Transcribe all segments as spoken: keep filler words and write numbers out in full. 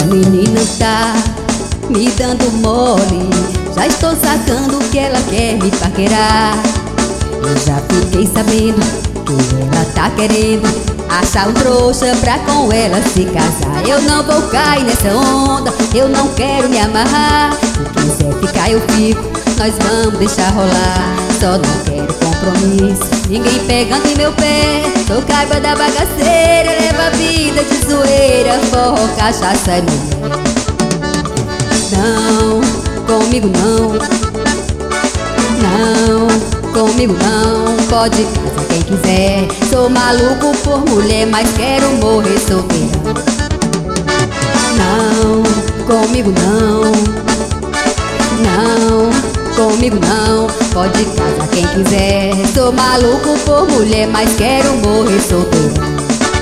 menina tá me dando mole, já estou sacando que ela quer me paquerar. Eu já fiquei sabendo que ela tá querendo achar um trouxa pra com ela se casar. Eu não vou cair nessa onda, eu não quero me amarrar. Se quiser ficar eu fico, nós vamos deixar rolar. Só não quero compromisso, ninguém pegando em meu pé. Sou caiba da bagaceira, leva a vida de zoeira, forró, cachaça e mulher. Não, comigo não. Não, comigo não. Pode casar quem quiser. Sou maluco por mulher, mas quero morrer solteirão. Não, comigo não. Não, comigo não. Pode casar quem quiser. Sou maluco por mulher, mas quero morrer solteirão.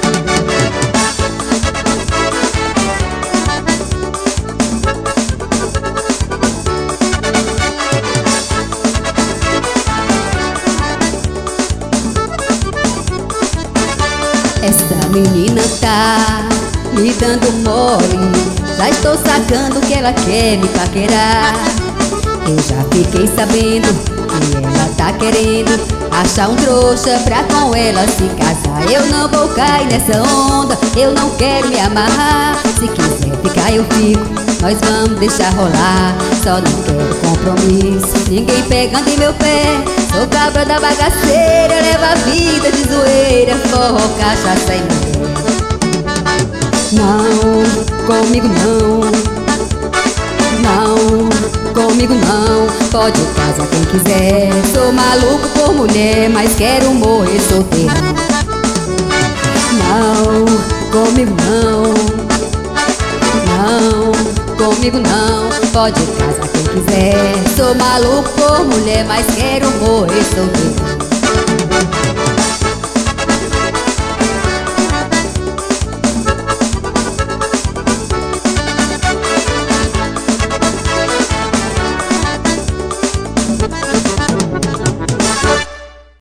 Essa menina tá me dando mole, já estou sacando que ela quer me paquerar. Eu já fiquei sabendo que ela tá querendo achar um trouxa pra com ela se casar. Eu não vou cair nessa onda, eu não quero me amarrar. Se quiser ficar eu fico, nós vamos deixar rolar. Só não quero compromisso, ninguém pegando em meu pé. Sou cabra da bagaceira, leva a vida de zoeira, forró, cachaça e mulher. Não, comigo não. Não, comigo não. Pode casar quem quiser. Sou maluco por mulher, mas quero morrer solteirão. Não, comigo não. Não, comigo não. Pode casar quem quiser. Sou maluco por mulher, mas quero morrer solteiro.